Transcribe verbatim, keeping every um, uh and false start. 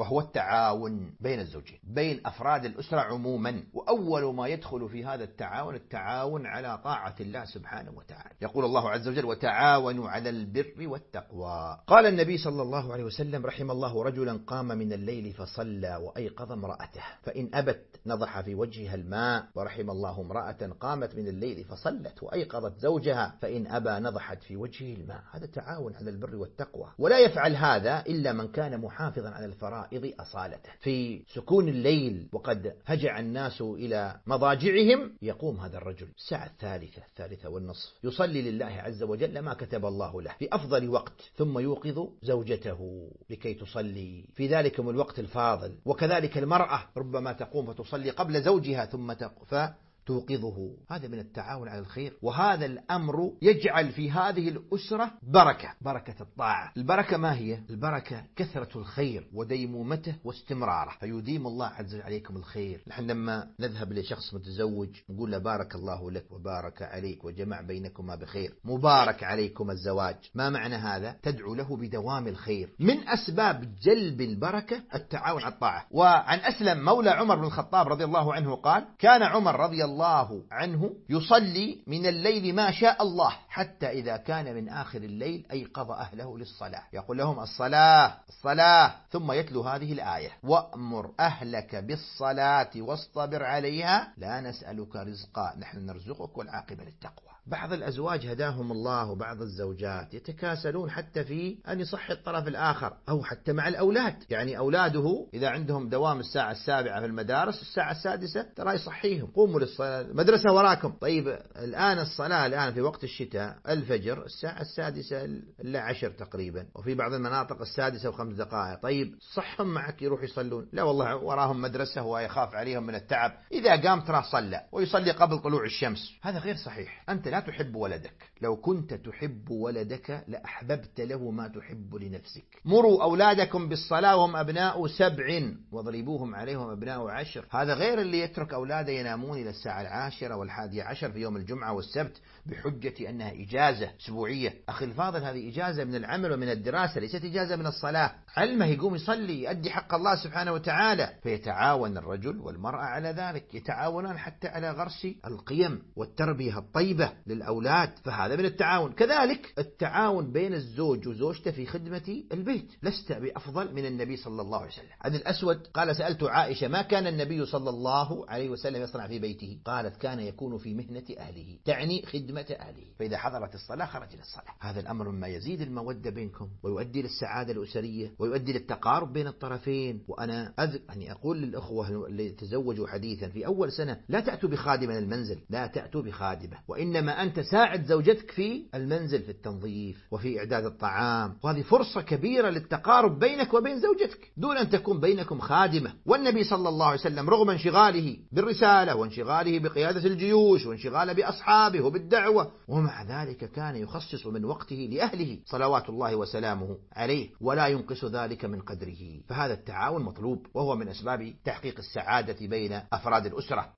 وهو التعاون بين الزوجين، بين أفراد الأسرة عموما. وأول ما يدخل في هذا التعاون التعاون على طاعة الله سبحانه وتعالى. يقول الله عز وجل: وتعاونوا على البر والتقوى. قال النبي صلى الله عليه وسلم: رحم الله رجلا قام من الليل فصلى وأيقظ امرأته فإن أبت نضح في وجهها الماء، ورحم الله امرأة قامت من الليل فصلت وأيقظت زوجها فإن أبى نضحت في وجهه الماء. هذا تعاون على البر والتقوى. ولا يفعل هذا إلا من كان محافظا على الفرائض أصالة. في سكون الليل وقد هجع الناس إلى مضاجعهم يقوم هذا الرجل الساعة الثالثة الثالثة والنصف يصلي لله عز وجل ما كتب الله له في أفضل وقت، ثم يوقظ زوجته لكي تصلي في ذلكم الوقت الفاضل. وكذلك المرأة ربما تقوم فتصلي قبل زوجها ثم تقف توقظه. هذا من التعاون على الخير. وهذا الأمر يجعل في هذه الأسرة بركة، بركة الطاعة. البركة ما هي؟ البركة كثرة الخير وديمومته واستمراره، فيديم الله عز وجل عليكم الخير. نحن لما نذهب لشخص متزوج نقول له: بارك الله لك وبارك عليك وجمع بينكما بخير، مبارك عليكم الزواج. ما معنى هذا؟ تدعو له بدوام الخير. من أسباب جلب البركة التعاون على الطاعة. وعن أسلم مولى عمر بن الخطاب رضي الله عنه قال: كان عمر رضي الله الله عنه يصلي من الليل ما شاء الله حتى إذا كان من آخر الليل أيقظ أهله للصلاة، يقول لهم: الصلاة الصلاة، ثم يتلو هذه الآية: وأمر أهلك بالصلاة واصطبر عليها لا نسألك رزقا نحن نرزقك والعاقبة للتقوى. بعض الأزواج هداهم الله وبعض الزوجات يتكاسلون حتى في أن يصحي الطرف الآخر، أو حتى مع الأولاد. يعني أولاده إذا عندهم دوام الساعة السابعة في المدارس الساعة السادسة ترى يصحيهم: قوموا للصلاة، المدرسة وراكم. طيب الآن الصلاة الآن في وقت الشتاء الفجر الساعة السادسة إلا عشر تقريبا، وفي بعض المناطق السادسة وخمس دقائق. طيب صحهم معك يروح يصلون؟ لا والله، وراهم مدرسة ويخاف عليهم من التعب. إذا قام ترى صلى ويصلي قبل طلوع الشمس. هذا غير صحيح. أنت لا تحب ولدك. لو كنت تحب ولدك لأحببت له ما تحب لنفسك. مروا أولادكم بالصلاة وهم أبناء سبع واضربوهم عليهم أبناء عشر. هذا غير اللي يترك أولاده ينامون إلى الساعة العاشرة والحادية عشر في يوم الجمعة والسبت بحجة أنها إجازة أسبوعية. أخي الفاضل، هذه إجازة من العمل ومن الدراسة، ليست إجازة من الصلاة. علمه يقوم يصلي يؤدي حق الله سبحانه وتعالى. فيتعاون الرجل والمرأة على ذلك، يتعاونان حتى على غرس القيم والتربية الطيبة للأولاد، فهذا من التعاون. كذلك التعاون بين الزوج وزوجته في خدمة البيت. لست بأفضل من النبي صلى الله عليه وسلم. عن الأسود قال: سألت عائشة: ما كان النبي صلى الله عليه وسلم يصنع في بيته؟ قالت: كان يكون في مهنة أهله، تعني خدمة أهله، فإذا حضرت الصلاة خرج للصلاة. هذا الأمر مما يزيد المودة بينكم ويؤدي للسعادة الأسرية ويؤدي للتقارب بين الطرفين. وأنا أذ... يعني أقول للأخوة اللي تزوجوا حديثا في أول سنة: لا تأتوا بخادمة المنزل، لا تأتوا بخادمة، وإنما أنت ساعد زوجتك في المنزل في التنظيف وفي إعداد الطعام. وهذه فرصة كبيرة للتقارب بينك وبين زوجتك دون أن تكون بينكم خادمة. والنبي صلى الله عليه وسلم رغم انشغاله بالرسالة وانشغاله بقيادة الجيوش وانشغاله بأصحابه وبالدعوة، ومع ذلك كان يخصص من وقته لأهله صلوات الله وسلامه عليه، ولا ينقص ذلك من قدره. فهذا التعاون مطلوب، وهو من أسباب تحقيق السعادة بين أفراد الأسرة.